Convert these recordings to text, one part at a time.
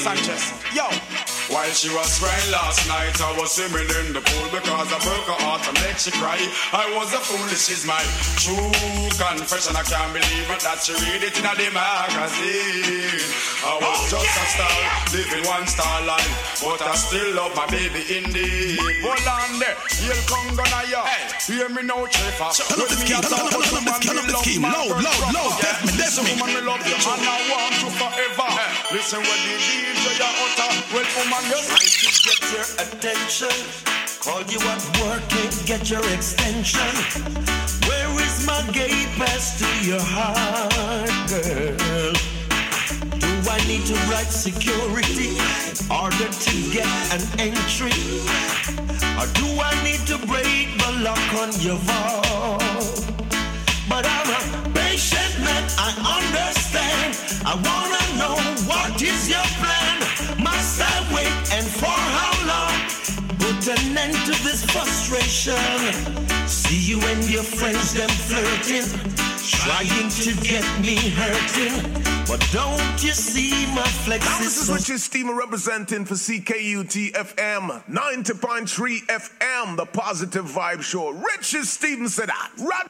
Sanchez. Yo. While she was crying last night, I was swimming in the pool because I broke her heart and make she cry. I was a fool, this is my true confession. I can't believe it that she read it in the magazine. I was just a star, living one star life, but I still love my baby indeed. Hold on there, you'll come gonna ya. Hear me now, Chafer. With me at all, but woman me love my girl. This woman me love you and I want you forever. Listen when the DJ ya utter. Well, woman, you're trying to get your attention. Call you at work, can't get your extension. Where is my gate pass to your heart, girl? Do I need to write security in order to get an entry? Or do I need to break the lock on your vault? But I'm a patient man, I understand. I wanna know what is your plan. Must I wait and for how long? Put an end to this frustration. See you and your friends them flirting, trying to get me hurting. But don't you see my flex is This is Richard Steamer representing for CKUT FM 90.3 FM, the Positive Vibe Show. Richard Steven said that. Right.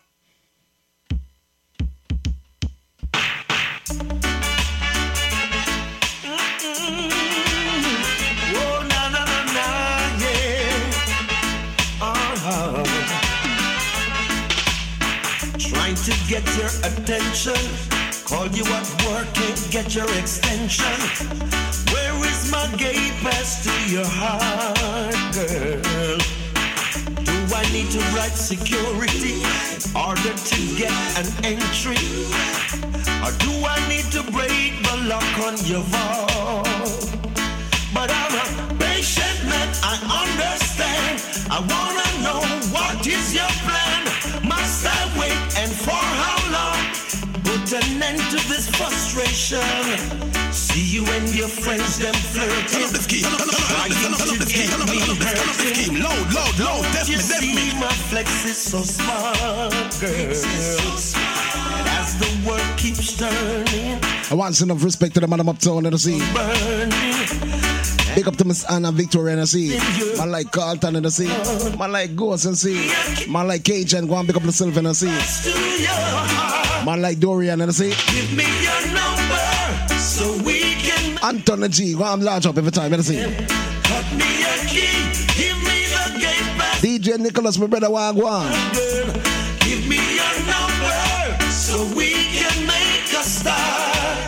Trying to get your attention. Call you at work, can't get your extension. Where is my gate pass to your heart, girl? Do I need to write security in order to get an entry? Or do I need to break the lock on your vault? But I'm a patient man, I understand. I wanna know what is your plan. Must I wait and for how long? Put an end to this frustration. See you and your friends them flirting, trying to get me hurting. Load, definitely. My flex is so smart, girl. As the world keeps turning, I want enough respect to the man I'm uptown in the sea. Big up to Miss Anna Victoria in the sea. Man like Carlton in the sea. Man like Ghost in the sea. Man like Cajun, go and pick up the Sylvan in the sea. Man like Dorian in the sea. Give me your number so we can. Anton G, go and large up every time in the sea. Cut me a key, give me the gate pass. DJ Nicholas, my brother, go on. Give me your number so we can make a start.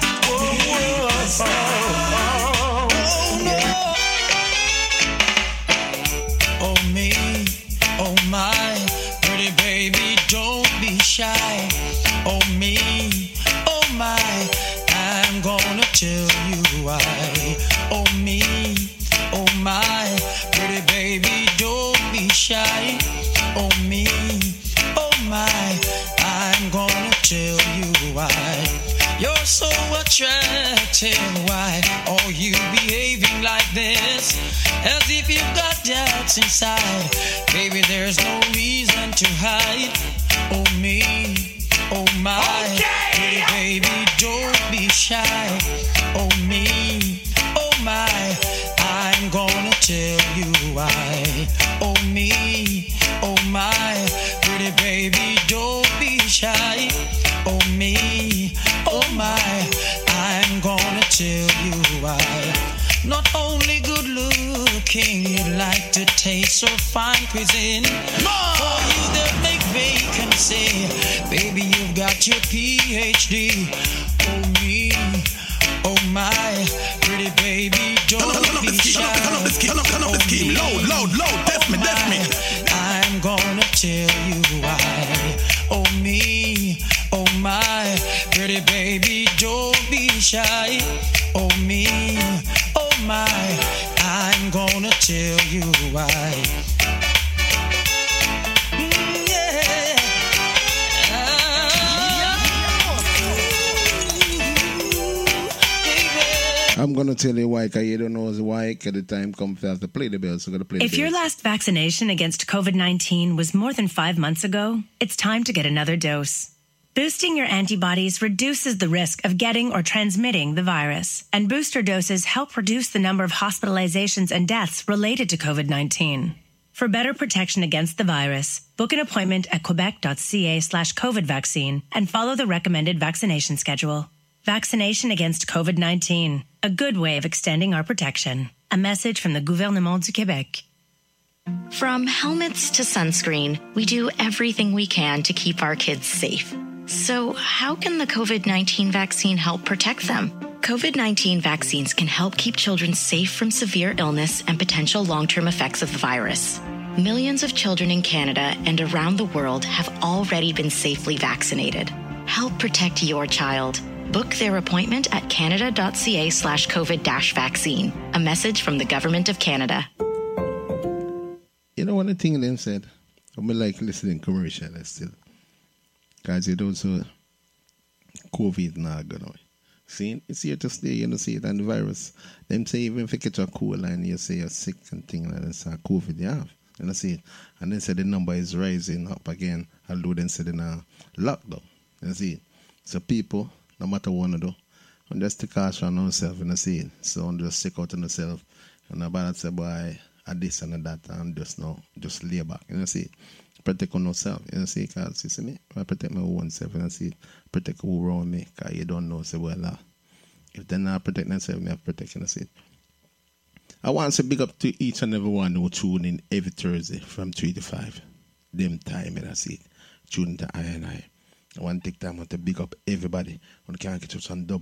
Oh my, pretty baby, don't be shy. Oh me, oh my, I'm gonna tell you why. Oh me, oh my, pretty baby, don't be shy. Oh me, oh my, I'm gonna tell you why. You're so attractive, why are you behaving like this? As if you've got doubts inside. Baby, there's no reason to hide. Oh me, oh my, pretty baby, don't be shy. Oh me, oh my, I'm gonna tell you why. Oh me, oh my, pretty baby, don't be shy. Oh me, oh my, I'm gonna tell you why. Not only good looking, you like to taste so fine cuisine. For you that make vacancy, baby, you've got your PhD. Oh me, oh my, pretty baby, don't be shy. Load, definitely. I'm gonna tell you why. Oh me, oh my, pretty baby, don't be shy. Oh me, oh my, I'm gonna tell you why. I'm gonna tell you why, because you don't know why. Because the time comes to have to play the bells, so gotta play the bells. If your last vaccination against COVID-19 was more than 5 months ago, it's time to get another dose. Boosting your antibodies reduces the risk of getting or transmitting the virus, and booster doses help reduce the number of hospitalizations and deaths related to COVID-19. For better protection against the virus, book an appointment at quebec.ca/COVID vaccine and follow the recommended vaccination schedule. Vaccination against COVID-19, a good way of extending our protection. A message from the Gouvernement du Québec. From helmets to sunscreen, we do everything we can to keep our kids safe. So how can the COVID-19 vaccine help protect them? COVID-19 vaccines can help keep children safe from severe illness and potential long-term effects of the virus. Millions of children in Canada and around the world have already been safely vaccinated. Help protect your child. Book their appointment at canada.ca/COVID-vaccine. A message from the Government of Canada. You know, one of the things them said, I like listening commercial still. Because you don't so COVID not going on. See, it's here to stay, you know, see it, and the virus. Them say even if you get a cold and you say you're sick and things like that, COVID you have. You know, see it. And then say the number is rising up again, although then say in a lockdown. You know, see it. So people, no matter what you do, and just take caution on yourself, you know, see it. So just stick out on yourself. And about say, boy, at this and that, and just lay back, you know, see it. Protect on yourself, you know, see, because you see me, I protect my own self, you know, see, protect who around me, because you don't know, say, well, if they're not protecting themselves, me have to protect, you know, see. I want to say big up to each and every one who tune in every Thursday from 3 to 5, them time, you know, see, tune into I. I want to take time to big up everybody. When you can get us on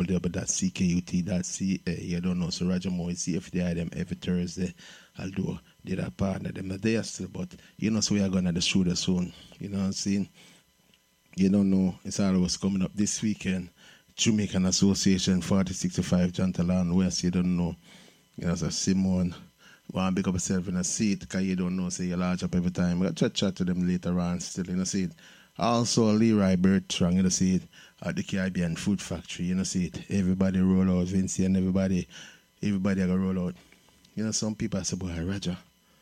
www.ckut.ca, you don't know, so Roger Moore, see if they are them every Thursday, I'll do did a partner them they are still, but you know, so we are going to the studio soon. You know what I'm saying? You don't know, it's always coming up this weekend. Jamaican Association 4065 Jantalan West, you don't know. You know, so Simone, want to pick up yourself in a seat because you don't know, say you large up every time. We'll chat to them later on still, you know, see it. Also, Leroy Bertrand, you know, see it, at the Caribbean Food Factory, you know, see it. Everybody roll out, Vinci, and everybody are going to roll out. You know, some people say, boy, Roger,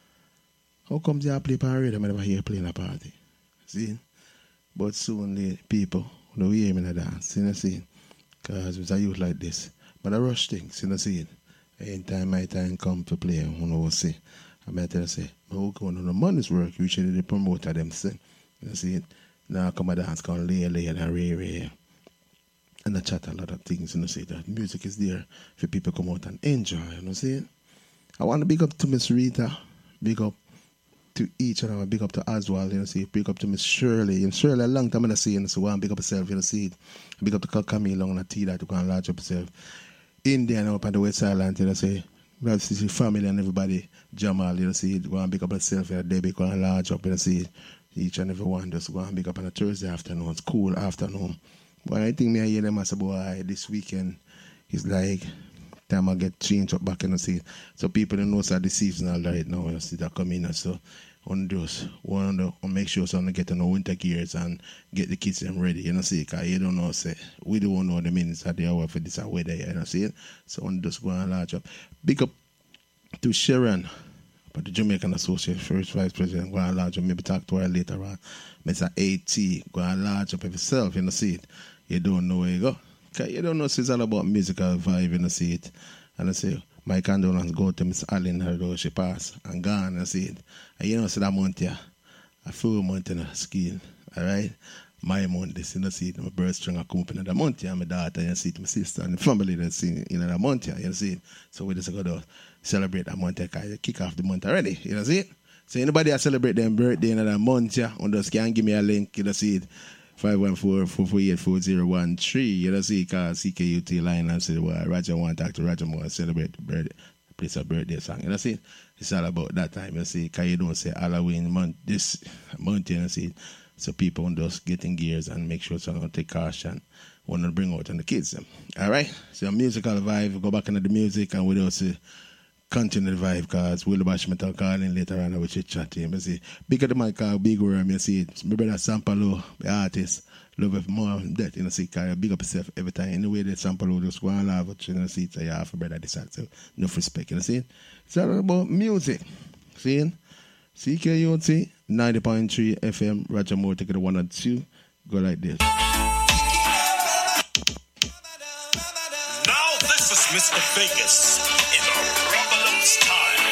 how come they play parade? I never hear playing a party. See? But soon the people, you know, we hear me in a dance, you know, see? Because it's a youth like this. But I rush things, you know, see? Anytime my time come to play, you know, we'll see. I might tell you, say, how come on the money's work? Usually the promoter them say, you know, see? Now come a dance called Lay and Ray. And I chat a lot of things, you know, see? That music is there for people come out and enjoy, you know, see? I want to big up to Miss Rita, big up to each and every, big up to Oswald, you know, see, big up to Miss Shirley. And Shirley, a long time I see, you know, so I want to big up yourself, you know, see, big up to Camille Long and T that you can large up yourself. India and up on the West Island, you know, see, we have to see family and everybody, Jamal, you know, see, you want to big up yourself, you know, Debbie, you can large up, you know, see, each and every one, just go and big up on a Thursday afternoon, it's cool afternoon. But I think me I hear them as a boy, this weekend, it's like, time I get changed up back, you know, see. So people don't know that the seasonal right now, you know, see that coming in. So on just want to make sure so I get on the winter gears and get the kids them ready, you know, see, because you don't know, say, we don't know the minutes of the hour for this weather, you know, see. So on just go and large up. Big up to Sharon, but the Jamaican Association, first vice president, go and large up, maybe talk to her later on. Mr. AT, go and large up yourself, you know, see it. You don't know where you go. Because you don't know, so it's all about musical vibe, you know, see it. And I say, my condolence go to Miss Allen, her though she passed, and gone, and see it. And you know, see that month here, a full month in a skin, all right? My month, this, you know, see it, my birth string, I come up in that month here, my daughter, you see it, my sister, and the family, that see in that month here, you see it. So we just go to celebrate that month here, because you kick off the month already, you know, see it. So anybody that celebrate their birthday in that month here, on just can give me a link, you know, see it. 514-448-4013. You know, see, because CKUT line and say, well, Roger want to talk to Roger Moore and celebrate the birthday, place a birthday song. You know, see, it's all about that time. You see, because you don't say Halloween month, this month, you know, see. So people just getting gears and make sure someone take caution when they bring out on the kids. All right? So musical vibe, go back into the music and we also continue the vibe because Willie Bashmetal calling later on and we chit-chat to him. You see, big at the mic called Big Worm, you see, my brother Sampalo, the artist, love it more than that, you know, see, because big up yourself every time. Anyway, that Sampalo just go and laugh at you, you know, see, so you have a brother this side, so enough respect, you know, see. It's all about music, see? CKUT, 90.3 FM, Roger Moore, take it 1 and 2, go like this. Mr. Vegas in a Rumble style.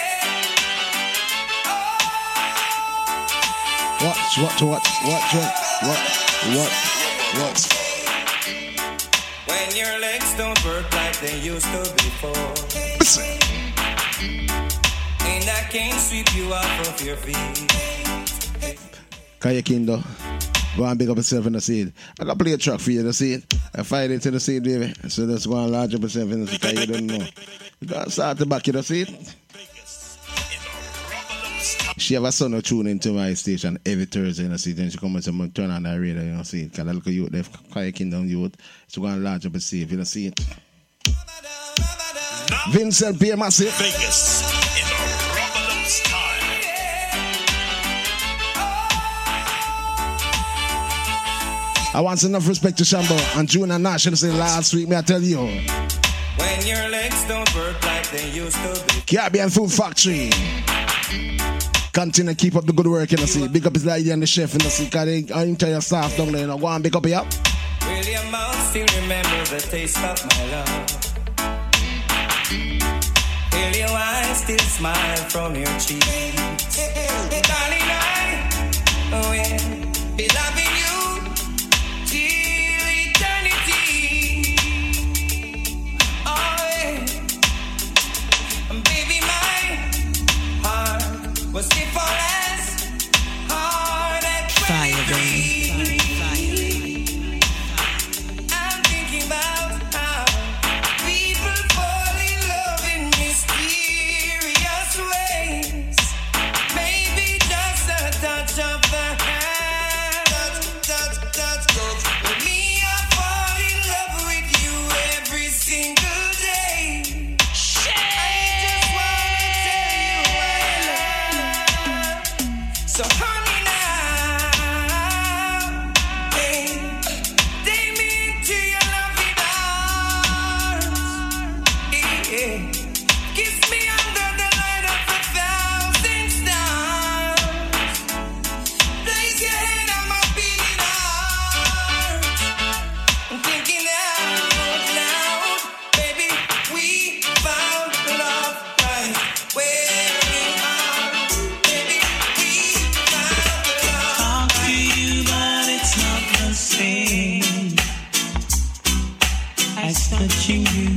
What? When your legs don't work like they used to before, and I can't sweep you off of your feet. Kayakindo, go and big up yourself in the seed. I got play a track for you, the seed. I find it in the seed, baby. So let's go and large up yourself in the seed, because you don't know. You got to start the back of the seed. She have a son who tune into my station every Thursday, you see. Then she come and turn on the radio, you see. Because I look at you, they've Kayakindo youth. So go and large up and see if you don't see it. Vincent P. Massive. Vegas in a Rumble style. I want enough respect to Shambo and June and Nash. Say last week, may I tell you. When your legs don't work like they used to be. Caribbean Food Factory. Continue to keep up the good work, you know, see. Big up his lady and the chef, you know, see. Because they entire staff down there, you know. Go and big up here. Will your mouth still remember the taste of my love? Will your eyes still smile from your cheeks? Darling, I will be loving you till eternity. Oh, yeah. Baby, my heart was stiff as hard at 23. I'm thinking about how people fall in love in mysterious ways. Maybe just a touch of the hand. Touch. With me, I fall in love with you every single day. I just wanna tell you I love you. So honey now, hey, take me into your loving arms. Yeah. Kiss me under the light of 1,000 stars. Place your head on my beating heart. I'm thinking out loud, baby, we found love right where we are. Baby, we found love. Talk to you, but it's not the same as touching you.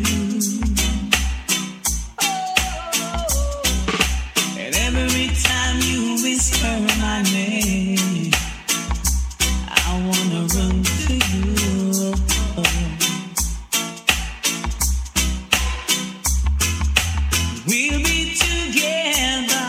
And every time you whisper my name, I wanna run to you. We'll be together,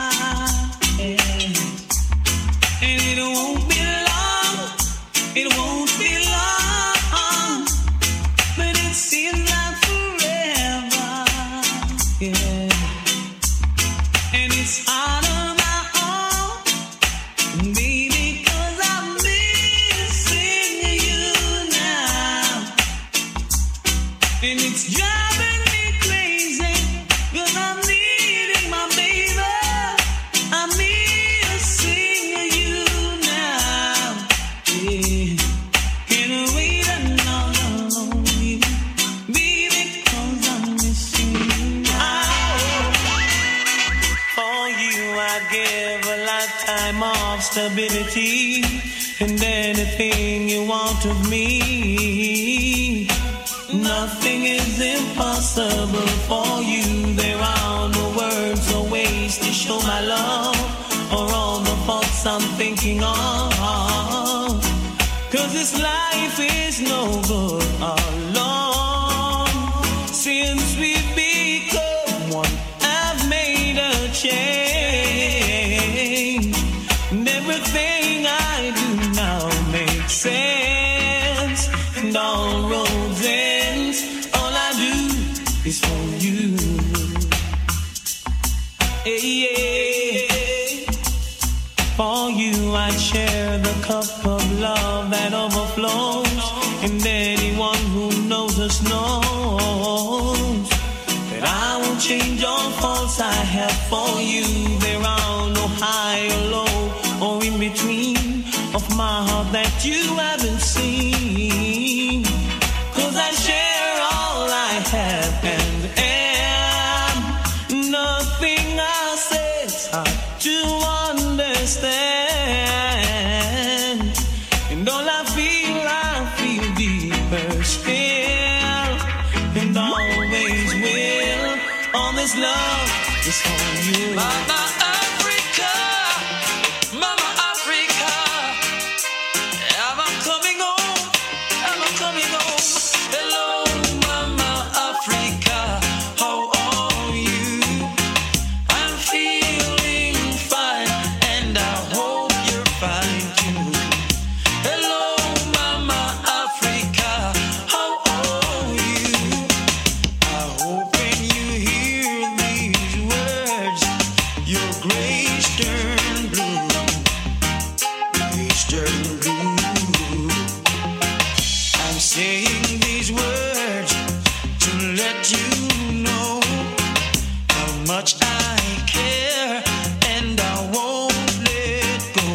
and it won't be long. It won't be long, but it seems like forever. Yeah, and it's hard on my own, baby, 'cause I'm missing you now, and it's driving me crazy, 'cause I'm needing my baby. I'm missing you now. Yeah. Can't wait another you, baby, 'cause I'm missing you now. For you, I'd give a lifetime of stability and anything you want of me. Nothing is impossible for you. There are no words or ways to show my love or all the thoughts I'm thinking of. 'Cause this life is no good alone. Since we've become one, I've made a change. And everything I do now makes sense. And all roads ends. All I do is for you. Yeah. For you, I share the cup of love that overflows. And anyone who knows us knows that I won't change all faults I have for you. There are no high or low or in between of my heart that you haven't seen. 'Cause I share all I have Mama's love is for you. Mama Africa, Mama Africa, am I coming home? Am I coming home? Hello, Mama Africa, how are you? I'm feeling fine, and I hope you're fine too. Hello, Mama Africa, how are you? I hope when you hear these words, your grace turn blue, grace turn blue. I'm saying these words to let you know how much I care, and I won't let go.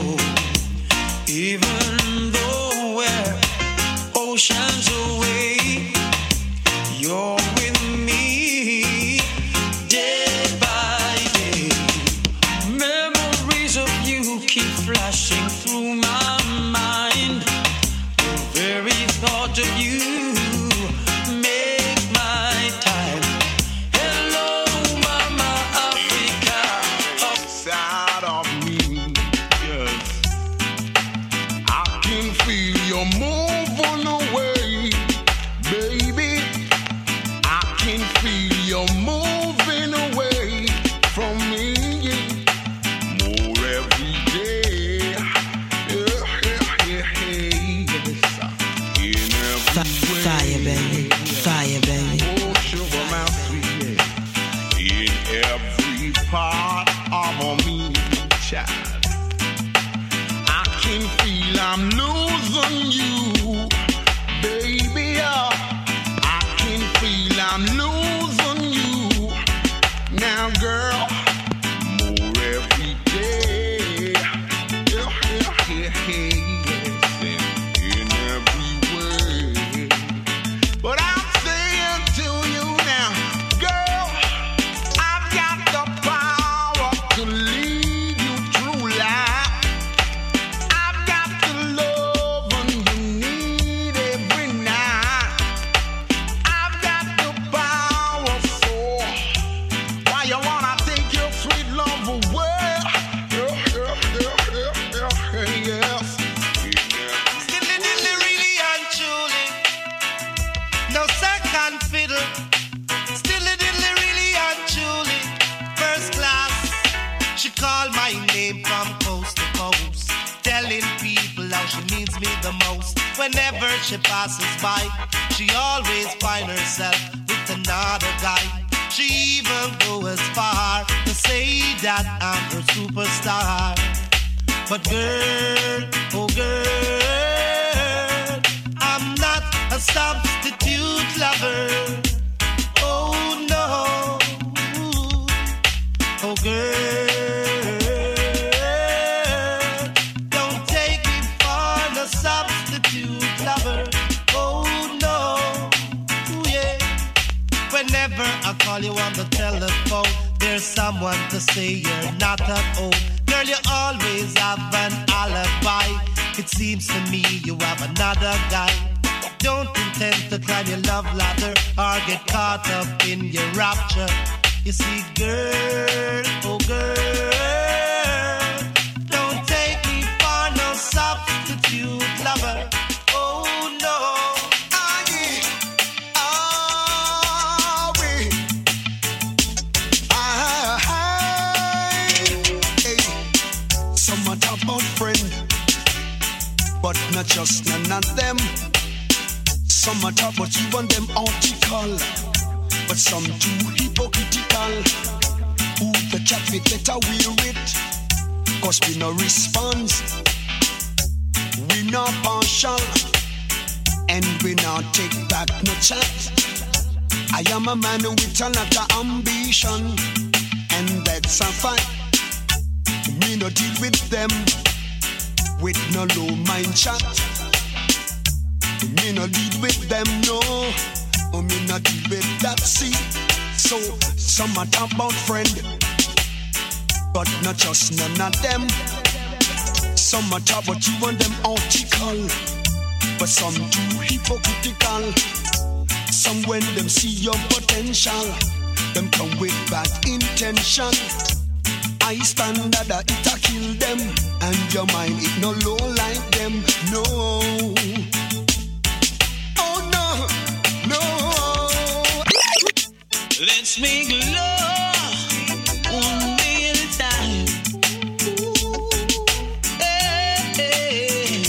Even though we're oceans away, you're with me day by day. Memories of you keep flashing through my mind. The very thought of you make my time. Hello, Mama Africa. Side of me, yes. I can feel you moving away, baby. I can feel you moving away from me more every day. Yeah, yeah, yeah, yes. In every way. Fire, baby. Fire, baby. Oh, sugar, my sweet. In every part of me, child. I can feel I'm losing you, baby. I can feel I'm losing you now, girl. More every day. Yeah, yeah, yeah, yes. In every way. But I'm saying to you now, girl, I've got the power to lead you through life. I've got the love you need every night. I've got the power, so why you wanna take your sweet love away? Yes. Dilly dilly really and truly, no second fiddle. Dilly dilly really and truly, first class. She called my name from coast to coast, telling people how she means me the most. Whenever she passes by, she always find herself with another guy. She even go as far to say that I'm her superstar. But girl, oh girl, I'm not a substitute lover. Oh no, oh girl, don't take me for the substitute lover. Oh no, yeah. Whenever I call you on the telephone, there's someone to say you're not at home. Girl, you always have an alibi. It seems to me you have another guy. Don't intend to climb your love ladder or get caught up in your rapture. You see, girl, oh girl, don't take me for no substitute lover. Oh no. Some are talk about friend, but not just none of them. Some are talk about you and them article, but some too hypocritical. Who the chat we better wear it, cause we no response. We not partial, and we not take back no chat. I am a man with a lot of ambition, and that's a fact. Me no deal with them with no low mind chat. Me no deal with them, no. Oh, me no deal with that, see. So, some are talk about friend, but not just none of them. Some are talk about you and them article, but some too hypocritical. Some when them see your potential, Them come with bad intention. I stand that it a kill them, and your mind it no low like them. No. Oh no, no. Let's make love one day at a time. Hey, hey.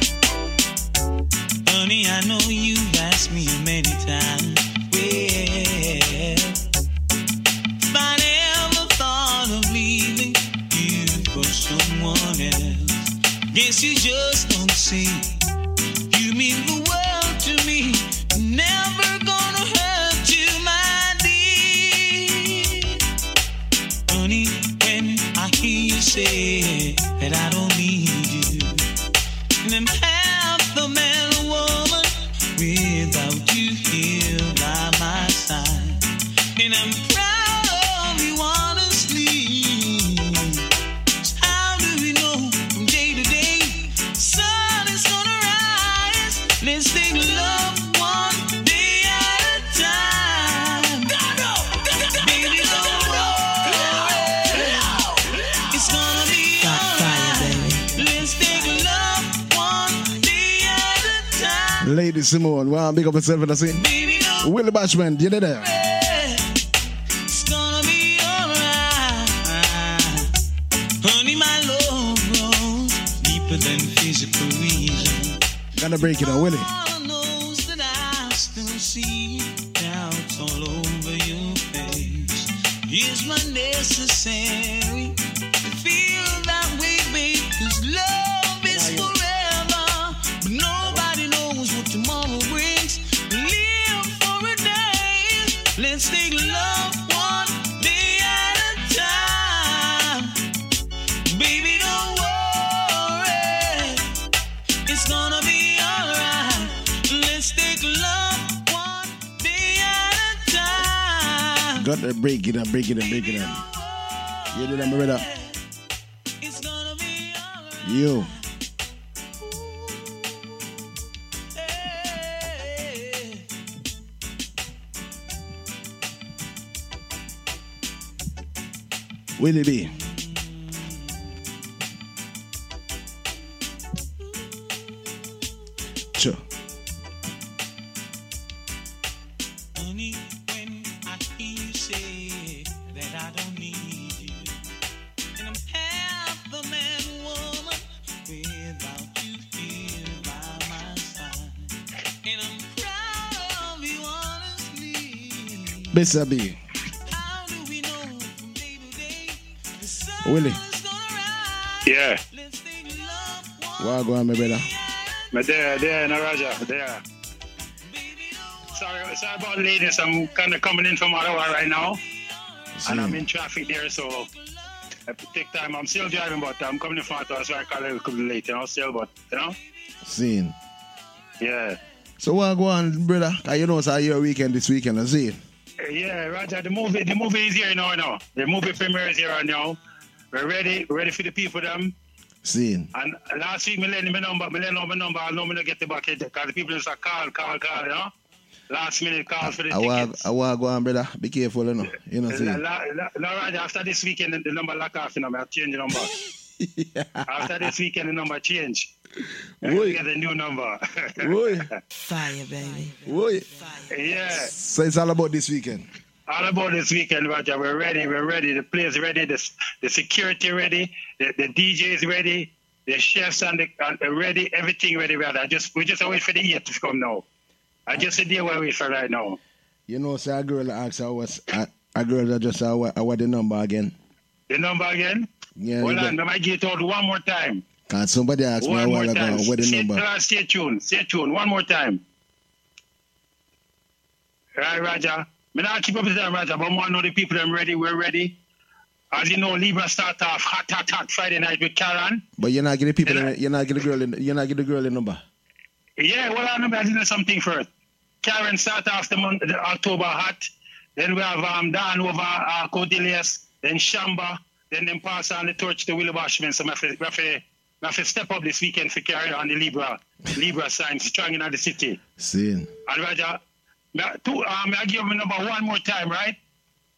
Honey, I know you've asked me many times. Well, if I never thought of leaving you for someone else, guess you just don't see. You mean the world to me. Never gonna hurt you, my dear. Honey, when I hear you say that I don't need you, and I'm half the man or woman without you here by my side, and I'm proud of you honestly. How do we know from day to day sun is gonna rise? Let's take love one day at a time. Baby, don't worry, it's gonna be alright. Let's take love one day at a time. Lady Simone, wow, big up yourself and I say, Baby, don't Willie Bashman, you did there. It's gonna be alright. Honey, my love grows deeper than physical reason. Gotta break it out, Willie. All knows that I still see doubts all over your face. Is my necessary to feel that way, babe? 'Cause love is forever, but nobody knows what tomorrow brings. Live for a day. Let's take love one day at a time. Baby, don't worry, it's gonna be alright. Let's take love one day at a time. Gotta break it up, break it up, break it up. You did that, my brother. It's gonna be alright. You. Hey. Willie B. Sure. Honey, when I hear you say that I don't need you, and I'm half the man, woman, without you here by my side, and I'm proud of you honestly. Bessa B. How do we know from day to day the sun Willie. is gonna rise? Yeah, Let's take love one What go on, my brother? but there, no Raja, there. Sorry about ladies. I'm kind of coming in from Ottawa right now, and I'm in traffic there, so I have to take time. I'm still driving, but I'm coming in from Ottawa, so I call it a little late, still, but, Scene. yeah. So what go on, brother? 'Cause you know it's your weekend this weekend, I see. Yeah, Raja, the movie is here now. The movie premiere is here right now. We're ready for the people, them. Scene. And last week, I lent my number. I know me not get the back because the people just call, Last minute call for the tickets. I want to go on, brother. Be careful, you know. You know, see. No, Raja, after this weekend, the number lock off, I'll change the number. Yeah. After this weekend, the number change. Woy. Get a new number. Woy. Fire, baby. Woy. Yeah. So it's all about this weekend. All about this weekend, Roger. We're ready. The players ready. The security ready. The DJ is ready. The chefs and ready. Everything ready, Roger. We just wait for the year to come now. I just sit there where we for right now. You know, so a girl asked a girl that just what the number again. The number again? Yeah. Hold on, I might get it out one more time. Cause somebody asked me a while ago what the number. Stay tuned. One more time. Right, Roger. I not keep up with them, Roger, but I want to know the people them ready. We're ready. As you know, Libra start off hot Friday night with Karen. But you're not getting people. You're not getting the girl in number. Yeah, well, I know I did something first. Karen start off the October hot. Then we have Dan over Cordelius. Then Shamba. Then them pass on the torch to Willie Bashman. So I have to step up this weekend for carry on the Libra sign strong in the city. See. And Roger, I give you my number one more time, right?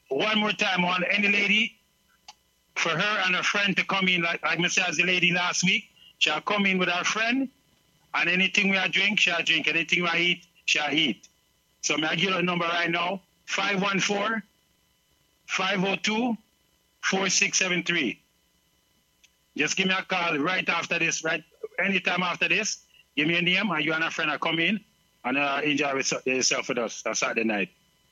one more time, I want any lady, for her and her friend to come in, like I said, as the lady last week, she'll come in with her friend, and anything we drink, she'll drink. Anything we eat, she'll eat. So may I give you a number right now, 514-502-4673. Just give me a call right after this, right anytime after this. Give me a name, and you and a friend will come in and enjoy yourself with us on Saturday night.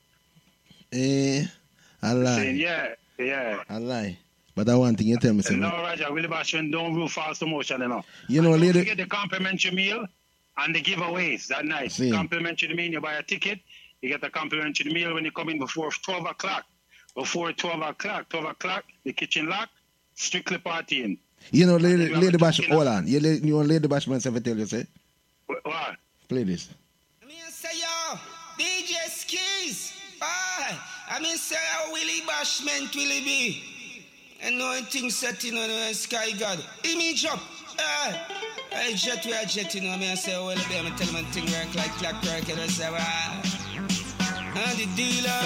I lie. Saying, yeah. I lie. But that one thing you tell me, sir. No, Roger, Willie Bashman don't rule false promotion, you know. You know, lady. Don't forget the complimentary meal and the giveaways that night. Same. Complimentary meal, you buy a ticket, you get a complimentary meal when you come in before 12 o'clock. Before 12 o'clock, the kitchen lock, strictly partying. You know, Lady Bashman, hold on. You know, Lady Bashman ever tell you, say? What? Play this. Say, yo, DJ Skis. I say, Willie Bashman, Willie B. And no thing set in on the sky god. Image up. I jet, we are jetting. I say, well, I tell them thing work like clockwork. And I say, and the dealer,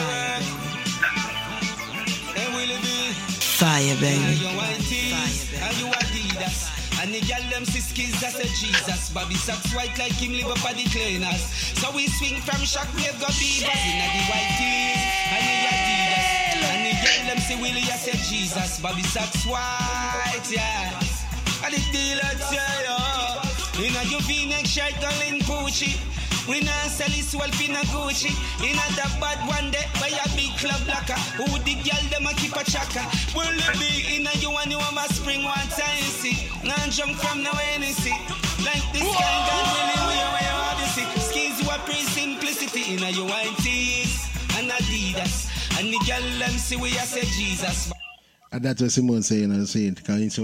and Willie B. Fire, baby. And you Adidas. And the gal them see skis, I say Jesus. Bobby socks white like him live up at the cleaners. So we swing from Shockwave, go Beavers. In the white tees, and the Adidas. And the gal them see Willie, I say Jesus. Bobby socks white, yeah. And the dealer tell you, in a your V-neck shirt, calling Gucci. We not sell his wealth in a Gucci. In a the bad one day, buy a big club locker. Who the girl them a keep a chaka? Will it be in a you and you want my spring one time see? Not jump from the way you see. Like this kind God willing way you want to see. Skins you a pretty simplicity in a you white tees and Adidas. And the girl them see we a say Jesus. And that's what Simone saying, and saying, she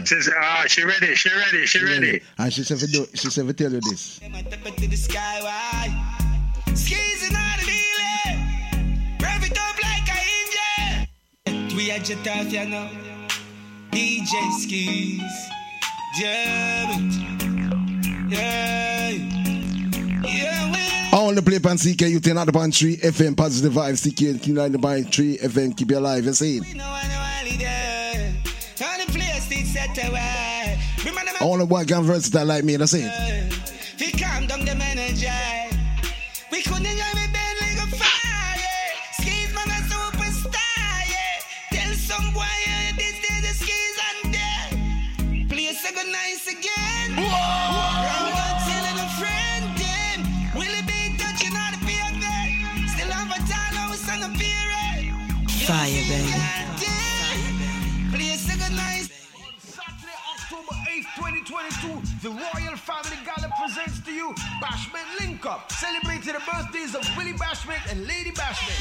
ready. And she said, we tell you this. Skis in all the dealer. Rev it up like a angel. We are jet off, you know. DJ Skis. Jam it. Yeah, I want to play on CKUT 90.3 FM, Positive Vibes, CKUT 90.3 FM, keep you alive, you see it. I want a boy can versatile like me, that's it. He calm down the manager. We couldn't enjoy me bed like a fire. Skis man a superstar, yeah. Tell some boy this day the skis and there. Place a good nice again. Round one telling a friend them. Will it be touching on the pavement? Still have a tall house on the pier. Fire, baby. Place a good nice. Saturday, October 8th, 2022, the Royal Family Gala presents to you Bashman Link Up, celebrating the birthdays of Willie Bashman and Lady Bashman.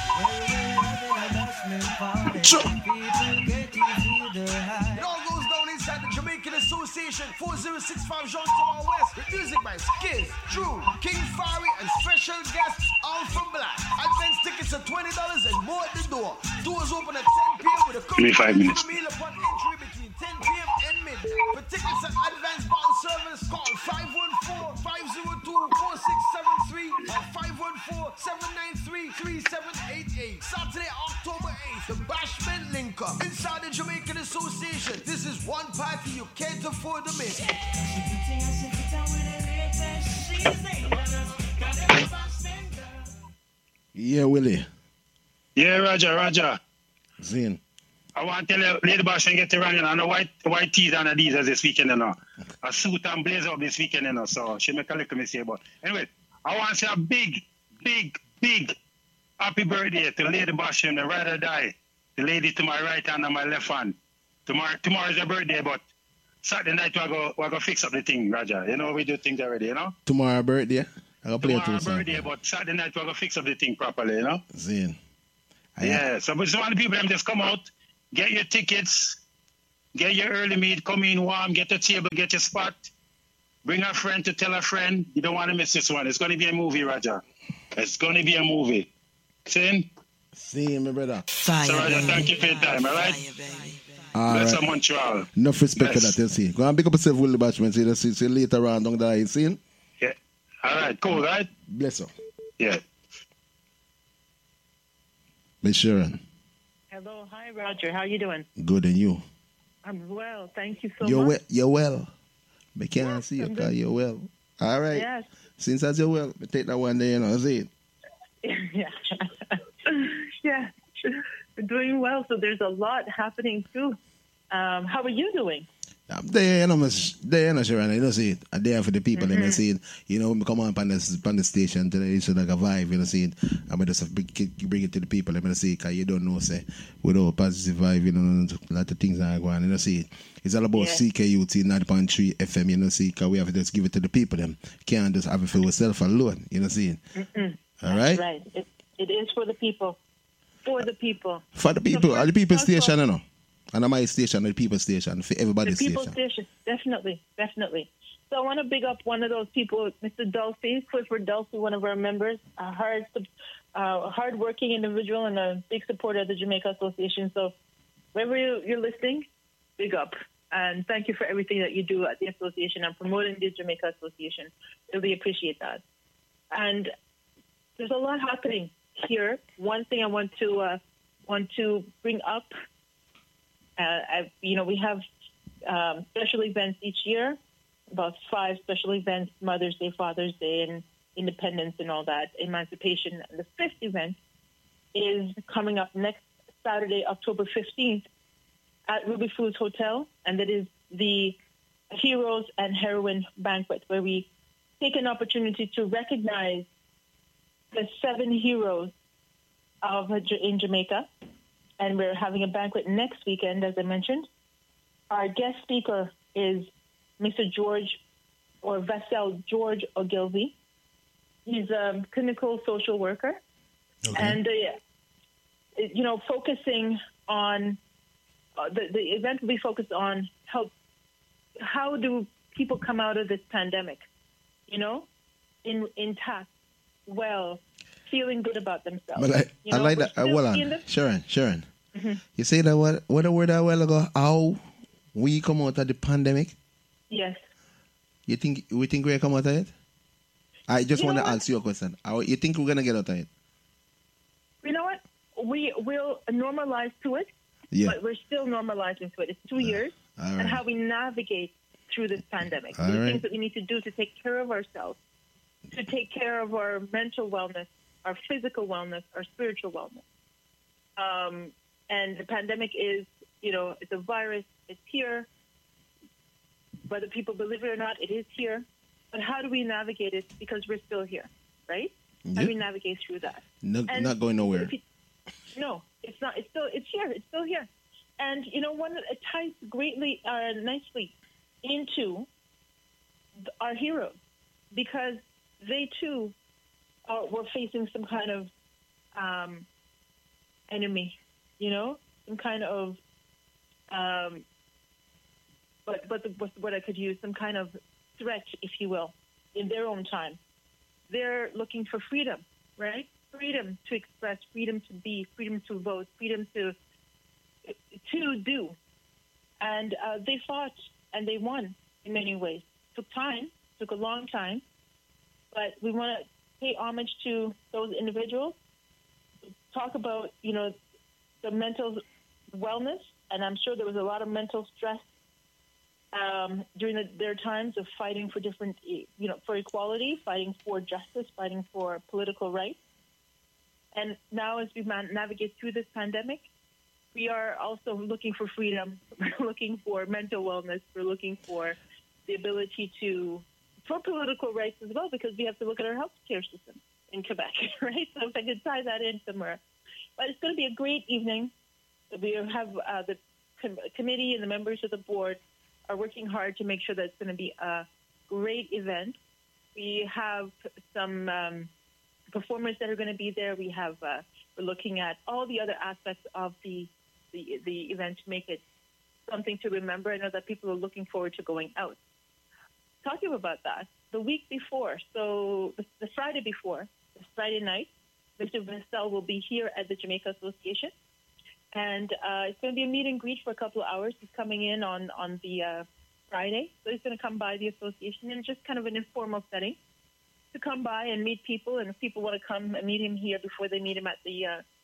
It all goes down inside the Jamaican Association, 4065 Jean-Thomas West, with music by Skiz, Drew, King Fari, and special guests, all from Black. Advance tickets are $20 and more at the door. Doors open at 10 p.m. with a Give me 5 minutes. meal upon entry between 10 p.m. and midnight. For tickets and advance bottle service, call 514-502-4673 or 514-793-3788. Saturday, October 8th, the Bashman Link Up inside the Jamaican Association. This is one party you can't afford to miss. Yeah, Willie. Yeah, Roger. Zin. I want to tell you, Lady Bashman get to running on the white tees and Adidas this weekend, you know. A suit and blazer up this weekend, you know, so she make a little mistake. But anyway, I want to say a big happy birthday to Lady Bashman, the ride or die. The lady to my right hand and my left hand. Tomorrow is her birthday, but Saturday night we're going to fix up the thing, Roger. You know, we do things already, you know. Tomorrow birthday? I'll play it tomorrow birthday, but Saturday night we're going to fix up the thing properly, you know. Zin. Yeah, so but some of the people them just come out, get your tickets, get your early meet, come in warm, get a table, get your spot, bring a friend to tell a friend. You don't want to miss this one. It's going to be a movie, Roger. It's going to be a movie. See, my brother. Fire, so, Roger, thank you for your time, all right? Bless up Montreal. Enough respect for that, you see. Go and pick up yourself, Willie Bashman. See you later on down there, you see? Yeah. All right, cool, right? Bless you. Yeah. Be sure. Hello, hi Roger. How you doing? Good, and you? I'm well. Thank you so You're much. You're well. I can't see you because you're well. All right. Yes. Since as you're well, I take that one day, see it. Yeah. Yeah. We're doing well. So there's a lot happening too. How are you doing? I'm there, Sharon. You know, see it. I'm there for the people, let me see it. You know, when we come on the station today, it's like a vibe, you know, see it. I'm going to bring it to the people, let me see it, because you don't know, say, without positive vibe, you know, a lot of things are going on, you know, see it. It's all about CKUT 90.3 FM, you know, see, because we have to just give it to the people, them. Can't just have it for yourself alone, you know, see it. All right? Right. It is for the people. For the people. For the people. All the people station, you know. And my station, the people station, for everybody's station. The people station, definitely. So I want to big up one of those people, Mr. Dulcie, Clifford Dulcie, one of our members, a hard-working individual and a big supporter of the Jamaica Association. So wherever you're listening, big up. And thank you for everything that you do at the association and promoting the Jamaica Association. Really appreciate that. And there's a lot happening here. One thing I want to bring up. We have special events each year, about 5 special events, Mother's Day, Father's Day, and Independence and all that, Emancipation. And the 5th event is coming up next Saturday, October 15th, at Ruby Foods Hotel, and that is the Heroes and Heroine Banquet, where we take an opportunity to recognize the 7 heroes in Jamaica. And we're having a banquet next weekend, as I mentioned. Our guest speaker is Mr. Vassell George Ogilvie. He's a clinical social worker. Okay. And, focusing on, the event will be focused on how do people come out of this pandemic, intact, well, feeling good about themselves. But I like that. Hold on. Sharon. Mm-hmm. You say that what a word a while ago, how we come out of the pandemic? Yes. We think we're come out of it? I just want to ask you a question. You think we're going to get out of it? You know what? We will normalize to it, but we're still normalizing to it. It's 2 years, and how we navigate through this pandemic. The things that we need to do to take care of ourselves, to take care of our mental wellness, our physical wellness, our spiritual wellness. And the pandemic is, it's a virus. It's here. Whether people believe it or not, it is here. But how do we navigate it? Because we're still here, right? Yep. How do we navigate through that? Not going nowhere. No, it's not. It's here. It's still here. And, it ties greatly, nicely into our heroes, because they, too, were facing some kind of enemy, some kind of, what I could use, some kind of threat, if you will, in their own time. They're looking for freedom, right? Freedom to express, freedom to be, freedom to vote, freedom to do. And they fought and they won in many ways. Took a long time, but we want to pay homage to those individuals, talk about, the mental wellness, and I'm sure there was a lot of mental stress during their times of fighting for different, for equality, fighting for justice, fighting for political rights. And now as we navigate through this pandemic, we are also looking for freedom. We're looking for mental wellness. We're looking for the ability for political rights as well, because we have to look at our healthcare system in Quebec, right? So if I could tie that in somewhere. But it's going to be a great evening. We have the committee and the members of the board are working hard to make sure that it's going to be a great event. We have some performers that are going to be there. We're looking at all the other aspects of the event to make it something to remember. I know that people are looking forward to going out. Talking about that, the week before, so the Friday before, the Friday night, Mr. Vassell will be here at the Jamaica Association. And it's going to be a meet and greet for a couple of hours. He's coming in on the Friday. So he's going to come by the association in just kind of an informal setting to come by and meet people. And if people want to come and meet him here before they meet him at the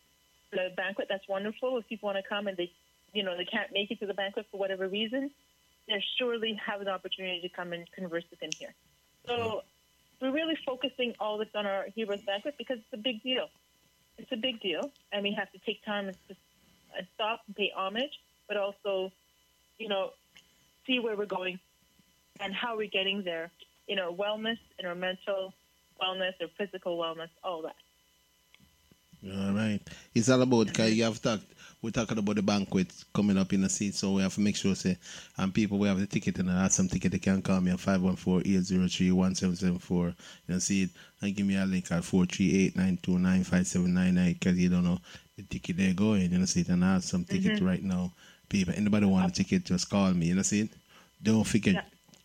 the banquet, that's wonderful. If people want to come and they can't make it to the banquet for whatever reason, they surely have an opportunity to come and converse with him here. So we're really focusing all this on our Heroes Banquet because it's a big deal. It's a big deal, and we have to take time to stop and pay homage, but also, see where we're going and how we're getting there in our wellness, in our mental wellness, our physical wellness, all that. All right. It's all about, because we're talking about the banquet coming up in the seat, so we have to make sure, and people, we have the ticket, and I have some ticket, they can call me at 514-803-1774, see it, and give me a link at 438-929-5799, because you don't know the ticket they're going, see it, and I have some ticket right now. People, anybody want a ticket, just call me, see it? Don't forget,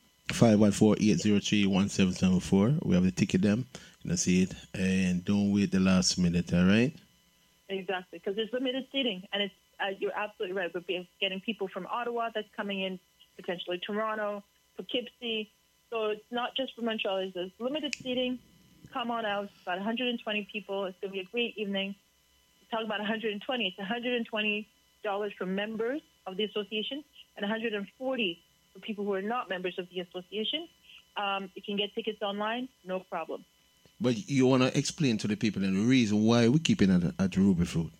514-803-1774, we have the ticket them, see it, and don't wait the last minute, all right? Exactly, because there's limited seating, and it's you're absolutely right. We're getting people from Ottawa that's coming in, potentially Toronto, Poughkeepsie. So it's not just for Montreal. There's limited seating. Come on out. It's about 120 people. It's going to be a great evening. Talk about 120. It's $120 for members of the association and $140 for people who are not members of the association. You can get tickets online, no problem. But you want to explain to the people and the reason why we're keeping it at Ruby Fruit.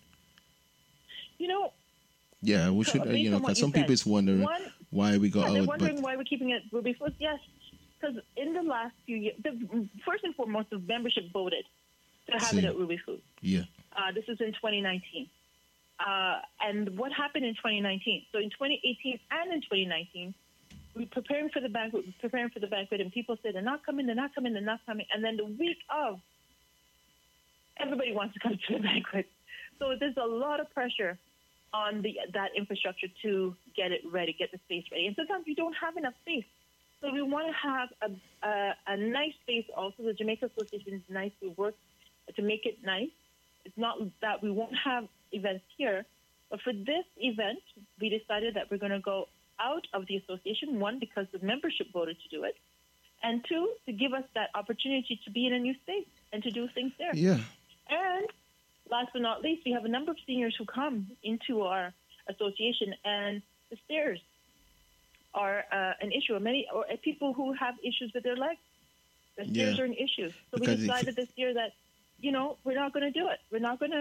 Yeah, we should, because some people is wondering why we got out. They're wondering why we're keeping it at Ruby Fruit. Yes, because in the last few years, first and foremost, the membership voted to have it at Ruby Fruit. Yeah. This is in 2019. And what happened in 2019? So in 2018 and in 2019, we're preparing for the banquet, and people said, they're not coming. And then the week of, everybody wants to come to the banquet. So there's a lot of pressure on that infrastructure to get it ready, get the space ready. And sometimes we don't have enough space. So we want to have a nice space also. The Jamaica Association is nice. We work to make it nice. It's not that we won't have events here, but for this event, we decided that we're going to go out of the association, one, because the membership voted to do it, and two, to give us that opportunity to be in a new space and to do things there. Yeah. And last but not least, we have a number of seniors who come into our association, and the stairs are an issue. Many people who have issues with their legs, the stairs are an issue. So we decided this year that, we're not going to do it. We're not going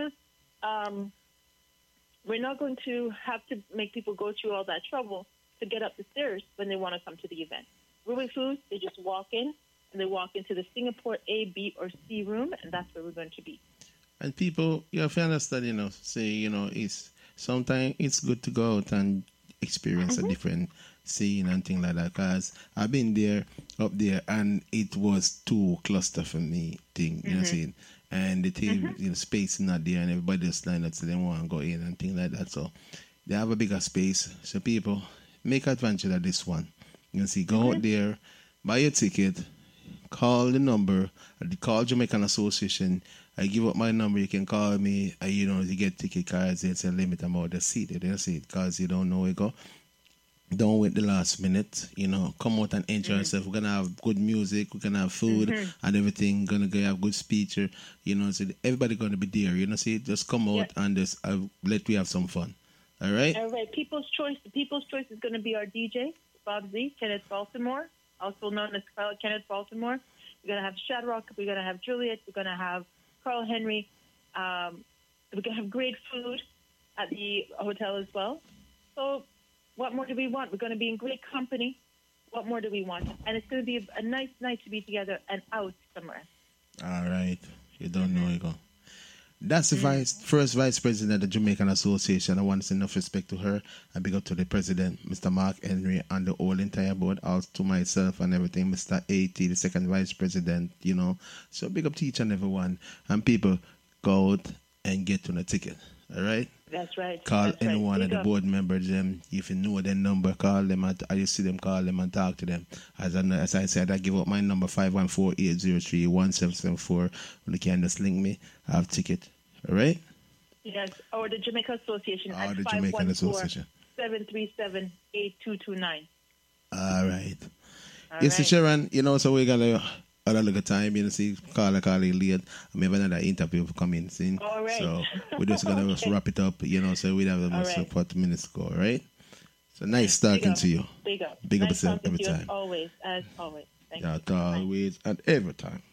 to have to make people go through all that trouble to get up the stairs when they want to come to the event. Ruby Foods, they just walk in, and they walk into the Singapore A, B, or C room, and that's where we're going to be. And people, you have to understand, it's sometimes it's good to go out and experience a different scene and things like that. Because I've been up there, and it was too cluster for me thing, you know what I'm saying? And the table, space is not there, and everybody just lined up, so they want to go in and things like that. So they have a bigger space. So people, make advantage of this one. You see, go out there, buy your ticket, call the number, call Jamaican Association. I give up my number, you can call me, you get ticket cards, it's a limit amount of seat, because you don't know where you go. Don't wait the last minute, come out and enjoy yourself. We're going to have good music, we're going to have food and everything, going to have good speech, so everybody going to be there, just come out and just let we have some fun. All right? All right, People's Choice is going to be our DJ, Bob Z, Kenneth Baltimore, also known as Kenneth Baltimore. We're going to have Shadrach, we're going to have Juliet, we're going to have Carl Henry. We're going to have great food at the hotel as well. So what more do we want? We're going to be in great company. What more do we want? And it's going to be a nice night to be together and out somewhere. All right. You don't know where you go. That's the first vice president of the Jamaican Association. I want to send enough respect to her and big up to the president, Mr. Mark Henry, and the whole entire board, also to myself and everything, Mr. A.T., the second vice president, So big up to each and every one. And people, go out and get on a ticket. All right? That's right. Call anyone of the board members. If you know their number, call them. Or you see them, call them and talk to them. As I said, I give up my number, 514-803-1774. When you can just link me, I have ticket. All right? Yes, or the Jamaica Association at the Jamaican Association. 737-8229. All right. Yes, Sharon, so we're going to at a little time, you know, see, call it late. I have another interview for coming soon. All right. So we're just going to just wrap it up, you know, so we have almost 40 minutes to go, right? So nice talking to you. Big up. Big up Nice yourself talking every to you time. As always. Thank Yeah, you. always and every time.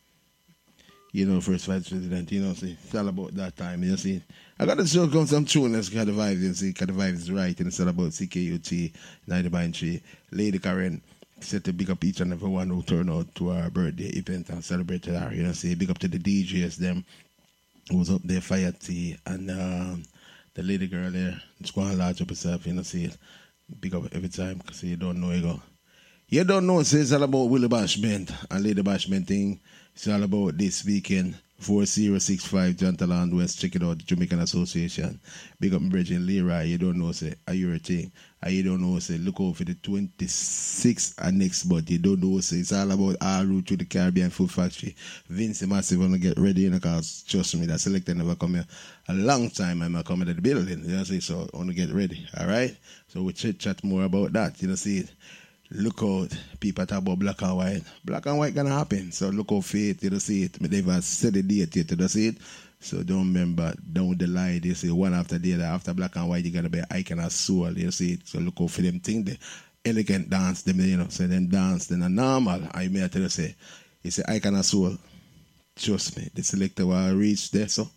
You know, first vice president, you know, see, it's all about that time, you see. I got to show come some tune, let's get the vibes, you see, because the vibes is right, and it's all about CKUT 90.3. Lady Karen said to big up each and every one who turned out to our birthday event and celebrated her, you know, see, big up to the DJs, them, who was up there, Fire T, and the lady girl there, just go and large up herself, you know, see, big up every time, because you don't know, you go. You don't know, so it's all about Willie Bashment and Lady Bashment thing. It's all about this weekend, 4065 Jantaland West. Check it out, the Jamaican Association. Big up my bridge in Leroy. You don't know, say, are you a thing? And you don't know, say, look out for the 26th and next, but you don't know, say, it's all about our route to the Caribbean Food Factory. Vince Massive want to get ready, you know, because trust me, that selector never come here a long time. I'm coming to the building, you know, see, so I want to get ready, all right? So we chat more about that, you know, see it. Look out, people talk about black and white. Black and white gonna happen. So look out for it, you don't see it. But they've said the date yet, you don't see it. So don't remember, don't delay. They say one after the other. After black and white, you gotta be icon and soul, you see it. So look out for them thing, the elegant dance, them, you know, so them dance, then a normal. I may tell you, say, it's a icon and soul. Trust me, the selector will reach there, so.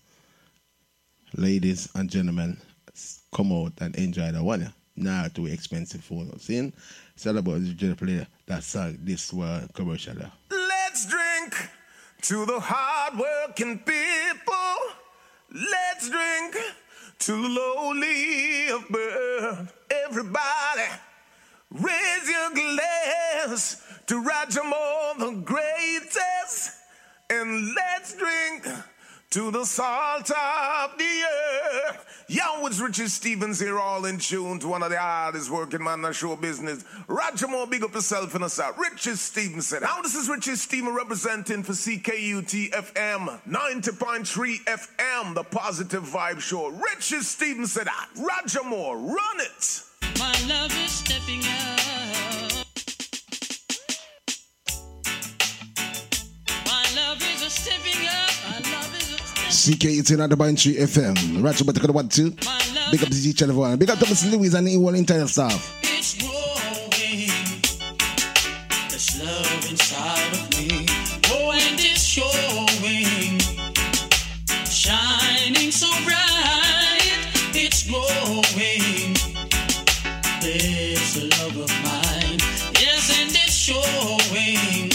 Ladies and gentlemen, come out and enjoy the one. Not too expensive for us. See? It's all about the general player that song this commercial. Let's drink to the hard-working people. Let's drink to the lowly of birth. Everybody, raise your glass to Roger Moore, the greatest. And let's drink to the salt of the earth. Yo, it's Richard Stevens here, all in tune to one of the hardest working man in the show business. Roger Moore, big up yourself in the south. Richard Stevens said, how this is Richard Stevens representing for CKUT FM, 90.3 FM, the Positive Vibe Show. Richard Stevens said, Roger Moore, run it. My love is stepping up. My love is a stepping up. My love is a CKUT 90.3 FM. Roger, but what to? Big up to each and every one. Big up to Mr. Louis and the whole entire staff. It's growing. There's love inside of me. Oh, and it's showing. Shining so bright. It's growing. There's a love of mine. Yes, and it's showing.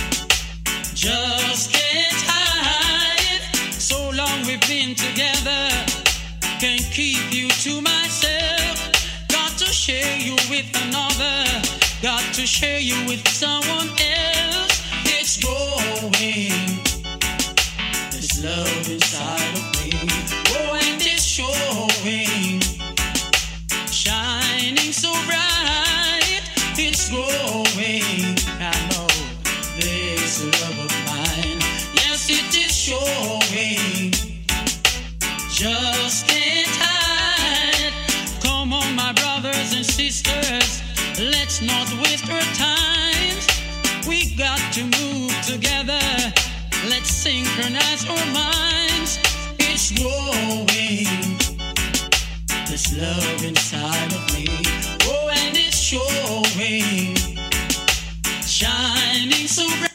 Just can't hide. So long we've been together. Can't keep you to myself. Got to share you with another. Got to share you with someone else. It's growing. There's love inside of me. Oh, and it's showing. Shining so bright. It's growing. I know there's a love of mine. Yes, it is showing. Just can't hide. Come on, my brothers and sisters, let's not waste our times. We got to move together. Let's synchronize our minds. It's growing. There's love inside of me. Oh, and it's showing. Shining so bright.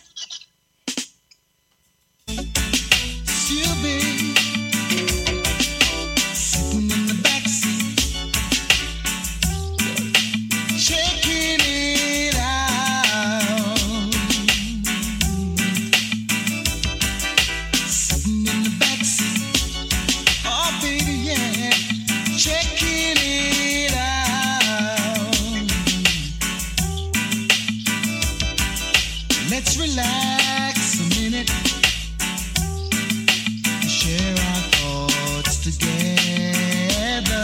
Still be sitting in the backseat, checking it out. Sitting in the backseat, oh baby, yeah, checking it out. Let's relax a minute. Share our thoughts together.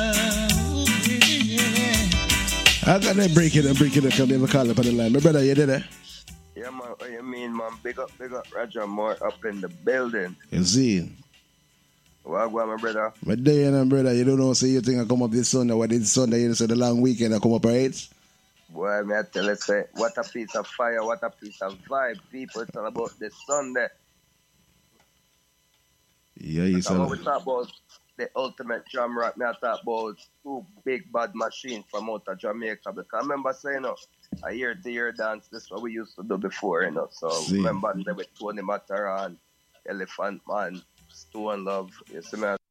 I got to break it up. Come here, call up on the line. My brother, you there? Yeah, man. What you mean, man? Big up, Roger Moore up in the building. You see? What, my brother? My day and brother, you don't know, say you think I come up this Sunday. What is Sunday? You say the long weekend I come up, right? Boy, me I tell you, say, what a piece of fire, what a piece of vibe. People, it's all about this Sunday. Yeah, you said When we talk about the ultimate jam rock, me I talk about two big bad machines from out of Jamaica. Because I remember saying, a year-to-year dance, this is what we used to do before, So remember they with Tony Mataran, Elephant Man, Stone Love, you see me?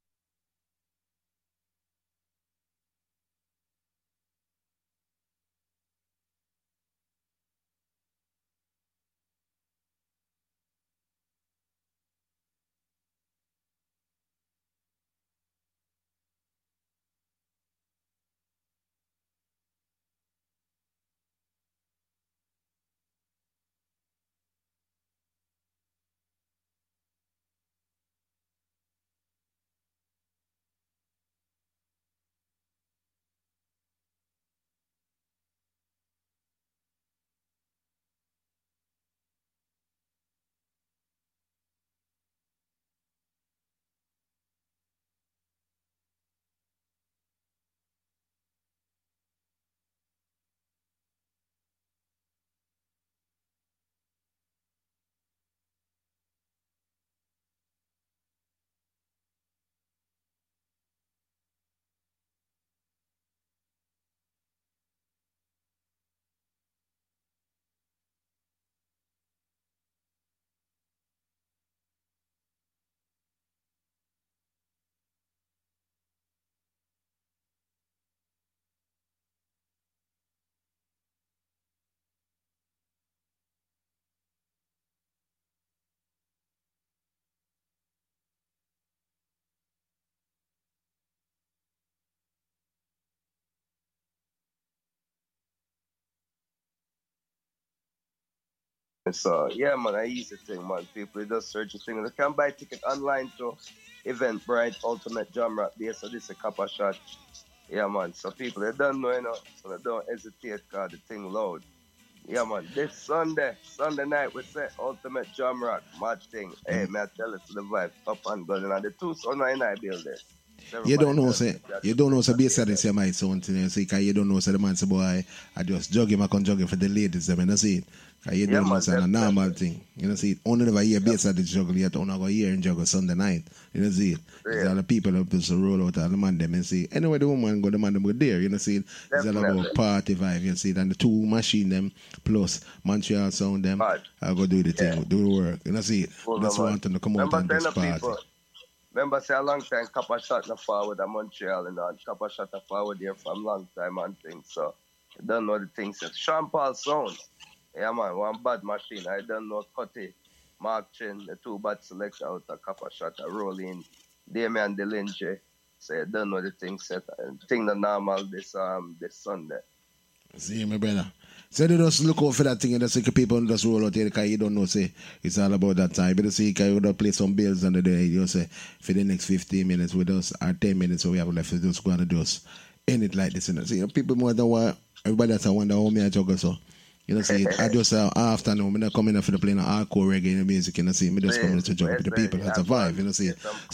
So, yeah, man, an easy thing, man. People just search the thing. They can buy ticket online to Eventbrite, Ultimate Jam Rock Day. So this is a couple shot. Yeah, man. So people, they don't know, So they don't hesitate because the thing loud. Yeah, man. This Sunday night, we say Ultimate Jam Rock, mad thing. Hey, man, I tell it to the vibe, top and golden. And the two Sunday night building. You don't know, say basically this is my son thing, you see, because you don't know, say the man say, boy, I just jog him, I can jog him for the ladies, them, you see it. Because you don't know, it's a normal thing, you know, see it. Only never hear basically juggle yet, only go hear and juggle Sunday night, you know, see it. There's all the people that just roll out all the man, them, you see. Anyway, the woman go, the man, them go there, you know, see it. It's all about party vibe, you see it. And the two machine, them, plus Montreal sound, them, I go do the thing, do the work, you know, see it. That's why I want them to come out and do this party. Remember, say a long time, couple shot na forward at Montreal and couple shot na forward here from long time and things. So, I don't know the things. Sean Paul sound. Yeah, man, one bad machine. I don't know Cutty, Mark Chin, the two bad selects out a couple shot, a rolling, Damian Delinge. So, I don't know the things set. Thing the normal this Sunday. See, my brother. So they just look out for that thing and just like people just roll out here because you don't know, say, it's all about that time. But you see, because you don't play some bills under there, you say, for the next 15 minutes with us, or 10 minutes, so we have left to just go and just end it like this. And see, people more than what, everybody that's wonder how me I juggle, so. You know, see, I just afternoon, I'm not coming up for the playing hardcore reggae music, you know, see, me just coming to juggle with the people that's a vibe, you know, see.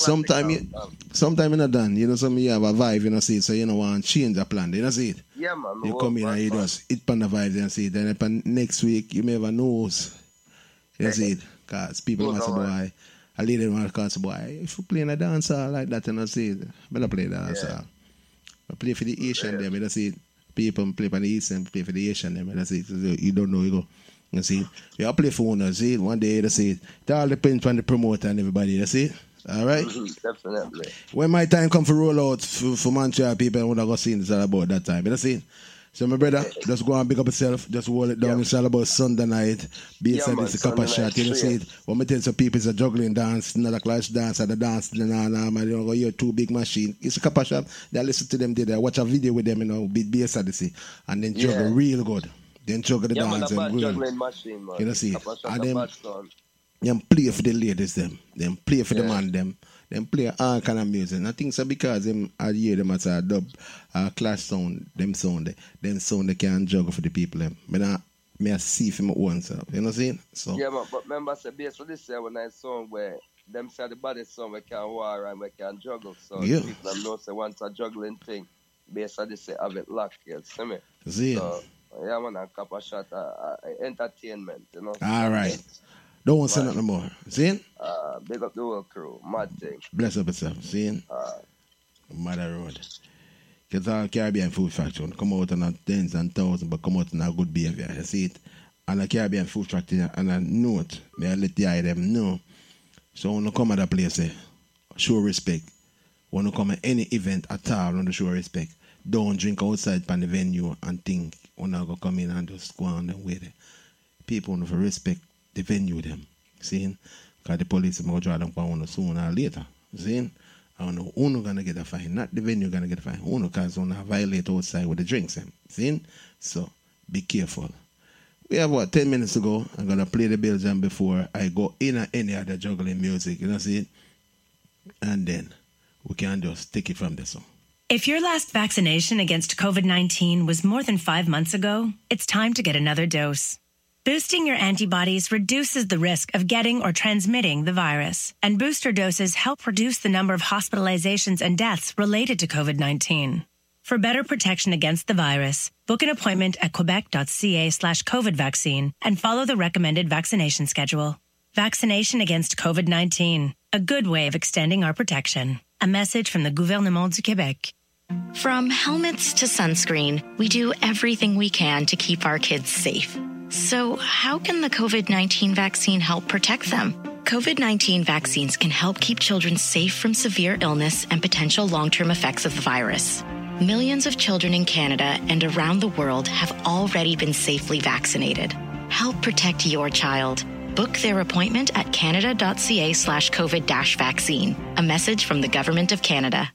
Sometime you're not done, you know, some you have a vibe, you know, see, so you know, want to change the plan, you know, see it. Yeah, man. You come in and you just hit on the vibe and see it. Then upon next week, you may have a nose. You see it. Because people must say, boy, a lady want say, boy, if you play in a dancer like that, you know, see it. Better play dancer. I play for the Asian them, you know, see it. People play for the East and play for the Asian them, you know, see it. So you don't know, you go. You see it. You play for one, you see it. One day, you see it. It all depends on the promoter and everybody, you see it. All right? Definitely. When my time come for roll out for Montreal people, I want to go see it's all about that time. You know, see it? So my brother, just go and pick up yourself, just hold it down. It's all about Sunday night. Basically, it's a couple of shots. You know, see it? When I tell some people it's a juggling dance, not a clash dance, or the dance, you know, you're two big machine. It's a couple of shots. They listen to them, they watch a video with them, you know, beat bass at the sea, and then juggle real good. Then juggle the dance and go. You know, see it? And then play for the ladies, them play for the man, them play all kind of music. And I think so because them I hear them as a dub clash sound, them sound they can juggle for the people them. Me I see for my own self. You know what I'm saying? So yeah, man, but remember say based on this when I song where them say the body song we can war and we can juggle. So people know say once a juggling thing, based on this say have it locked, you see me? See. So Yeah, man, a couple shot entertainment, you know. All right. Don't want to say nothing more. See? Big up the whole crew. Mad thing. Bless up yourself. See? Mother Road. Because all Caribbean Food Factory come out on a tens and thousands, but come out in a good behavior. You see it? And a Caribbean Food Factory, and a note, may I let the them know. So when you come at a place, show respect. When you come at any event at all, on the show respect. Don't drink outside from the venue and think when I go come in and just go on and wait. People want to respect the venue them. See? Because the police will draw them for sooner or later. See? I don't know who's going to get a fine. Not the venue going to get a fine. Who because going to violate outside with the drinks. See? So, be careful. We have 10 minutes to go. I'm going to play the Belgium before I go in or any other juggling music. You know, see? And then we can just take it from there. So. If your last vaccination against COVID-19 was more than 5 months ago, it's time to get another dose. Boosting your antibodies reduces the risk of getting or transmitting the virus, and booster doses help reduce the number of hospitalizations and deaths related to COVID-19. For better protection against the virus, book an appointment at quebec.ca/COVID vaccine and follow the recommended vaccination schedule. Vaccination against COVID-19, a good way of extending our protection. A message from the Gouvernement du Québec. From helmets to sunscreen, we do everything we can to keep our kids safe. So how can the COVID-19 vaccine help protect them? COVID-19 vaccines can help keep children safe from severe illness and potential long-term effects of the virus. Millions of children in Canada and around the world have already been safely vaccinated. Help protect your child. Book their appointment at canada.ca/COVID-vaccine. A message from the Government of Canada.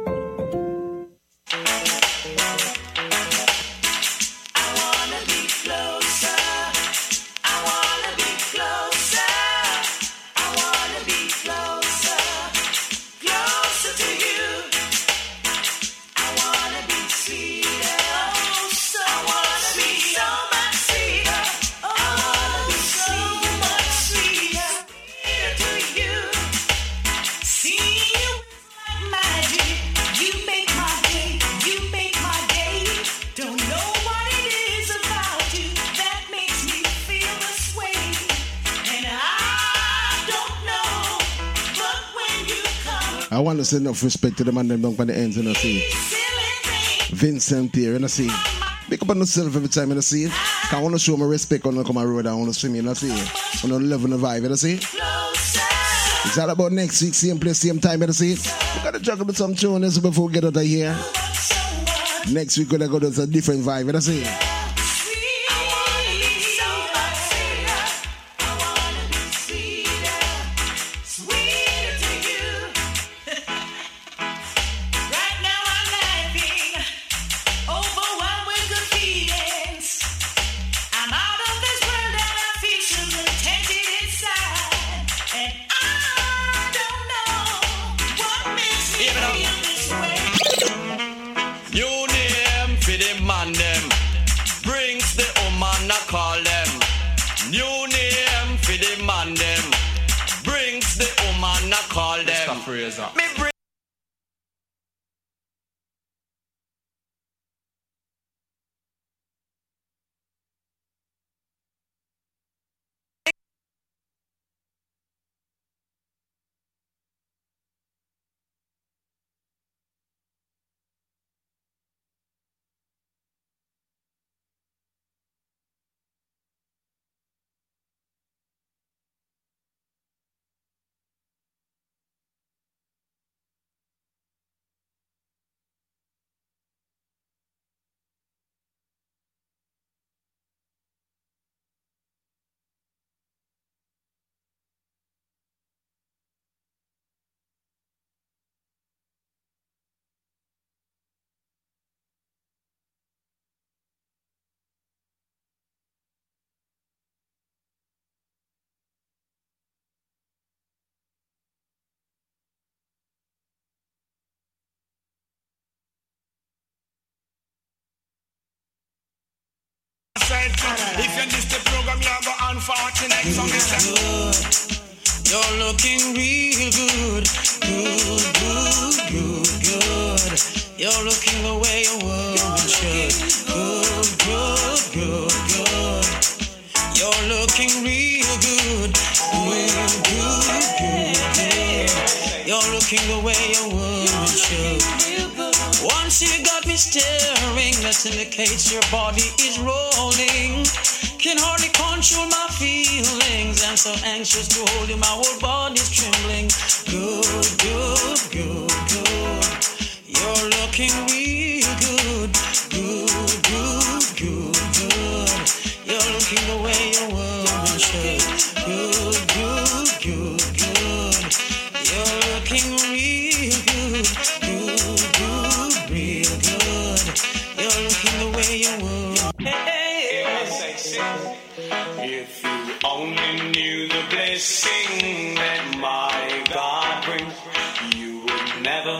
I want to send enough respect to the man them down on the ends, you know, see. Vincent Pierre, you know, see. Pick up on yourself every time, you know, see. I want to show my respect when I come on the road and I want to swim, you know, see. I want to live in the vibe, you know, see. It's all about next week, same place, same time, you know, see. We got to juggle with some tunes before we get out of here. Next week, we're going to go to a different vibe, you know, see. If you miss the program, you're go unfortunate. You're looking real good. Good. You're looking the way a woman should. Good. real good. You're looking the way a woman should. Once you got me staring, that indicates your body is rolling. Can hardly control my feelings. I'm so anxious to hold you, my whole body's trembling. Good. You're looking real good. Good. You're looking the way a woman should. Good. You're looking real good. Real good. You're looking the way a woman. Hey. If you only knew the blessing that my God brings, you would never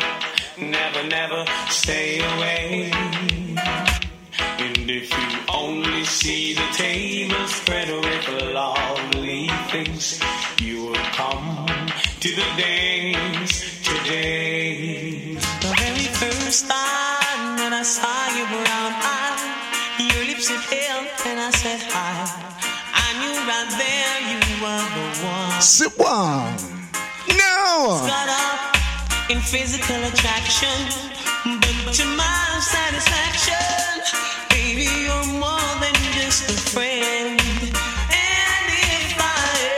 stay away. And if you only see the table spread with lovely things, you would come to the days today. The very first time when I saw your brown eyes, your lips were pale, and I said hi. I knew right there you were the one. Sit one. No. Got up in physical attraction, but to my satisfaction, baby, you're more than just a friend. And if I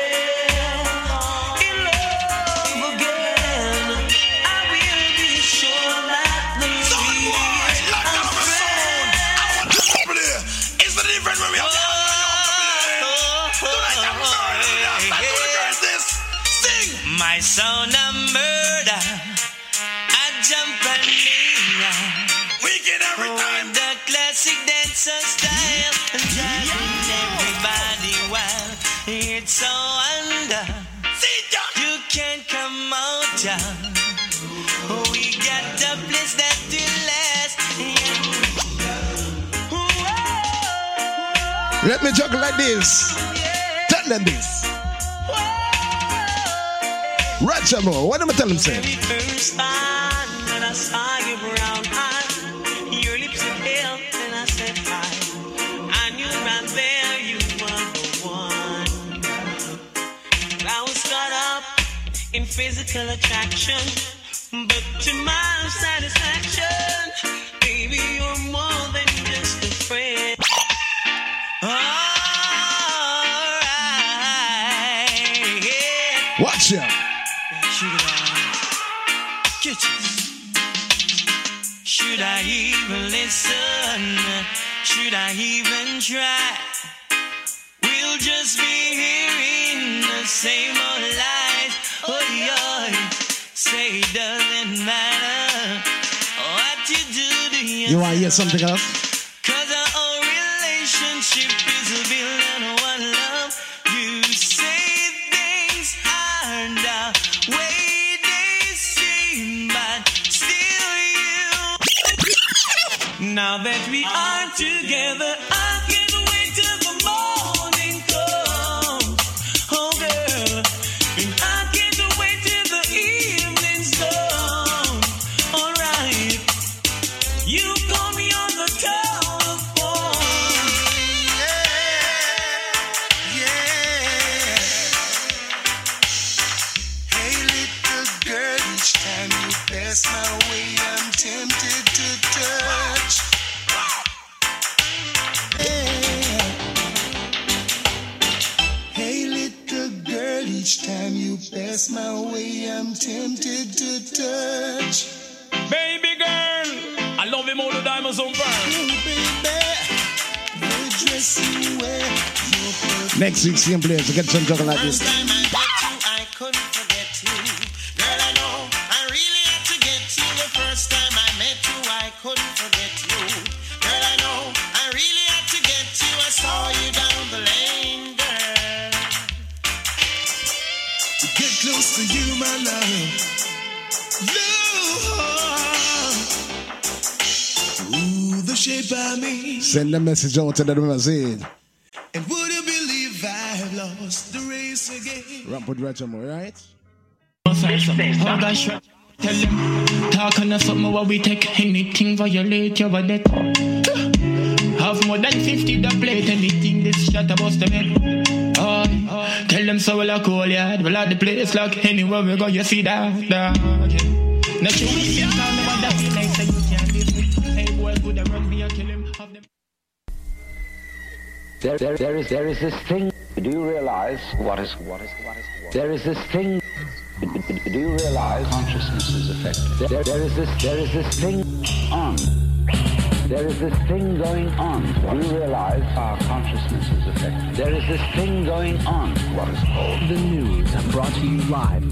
am in love again, I will be sure that the It's the difference when we have my son a murder, I jump and wicked every time. The classic dancer style, driving everybody wild. It's so under, you can't come out. We got the place that will last. Let me juggle like this. Tell them this. Roger Moore, what am I telling him? Say? First time when I saw your brown eyes, your lips were pale, and I said hi. I knew right there you were the one. I was caught up in physical attraction, but to my satisfaction, baby, you're more than just a friend. Alright, yeah. Watch ya. Should I even listen? Should I even try? We'll just be hearing the same old lies. Oh, yeah. Say it doesn't matter what you do to yourself. You want to hear something else? 'Cause our relationship is built on one love. You say things aren't the way they seem, but still you. Now that we are together, I can't wait till the morning comes. Oh girl, and I can't wait till the evening's done. Alright, you call me on the telephone. Yeah. Hey, little girl, each time you pass my way, I'm tempted to touch. Hey, little girl, each time you pass my way, I'm tempted to touch. Baby girl, I love him all the diamonds on burn. Next week, same place. Get some juggle like this. I couldn't forget you. Girl, I know I really had to get you. The first time I met you, I couldn't forget you. Girl, I know I really had to get you. I saw you down the lane, girl. To get close to you, my love. Ooh, the shape I made. Send the message out to the message. And would you believe I've lost the race again? Ramp with Roger Moore, right? Tell them, talk on something while we take anything violate your debt. Have more than 50 the plate, anything this shot about the head. Oh, Tell them so well a cool yard. Well at the place like anywhere we go you see that. Yeah. Now you see I know what that feel like so you can't live me. Hey boy could have run me and kill him. Have them. There is this thing. Do you realize what is? There is this thing. Do you realize consciousness is affected? There is this thing on. There is this thing going on. Do you realize our consciousness is affected? There is this thing going on. What is called the news, brought to you live.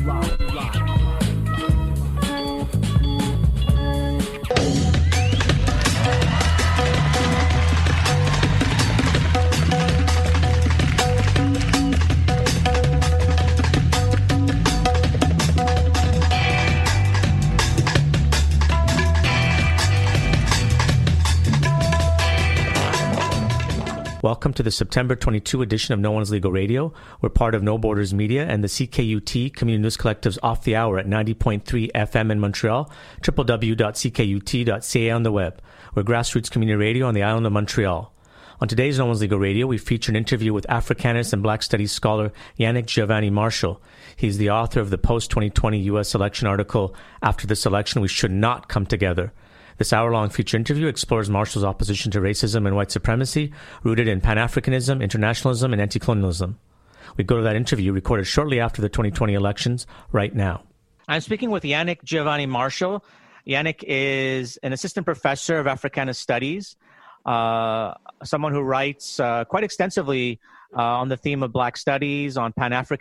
Welcome to the September 22 edition of No One's Legal Radio. We're part of No Borders Media and the CKUT Community News Collective's Off the Hour at 90.3 FM in Montreal, www.ckut.ca on the web. We're grassroots community radio on the island of Montreal. On today's No One's Legal Radio, we feature an interview with Africanist and Black Studies scholar Yannick Giovanni Marshall. He's the author of the post-2020 U.S. election article, After This Election, We Should Not Come Together. This hour-long feature interview explores Marshall's opposition to racism and white supremacy, rooted in Pan-Africanism, internationalism, and anti-colonialism. We go to that interview, recorded shortly after the 2020 elections, right now. I'm speaking with Yannick Giovanni Marshall. Yannick is an assistant professor of Africanist Studies, someone who writes quite extensively on the theme of Black studies, on Pan-Africanism,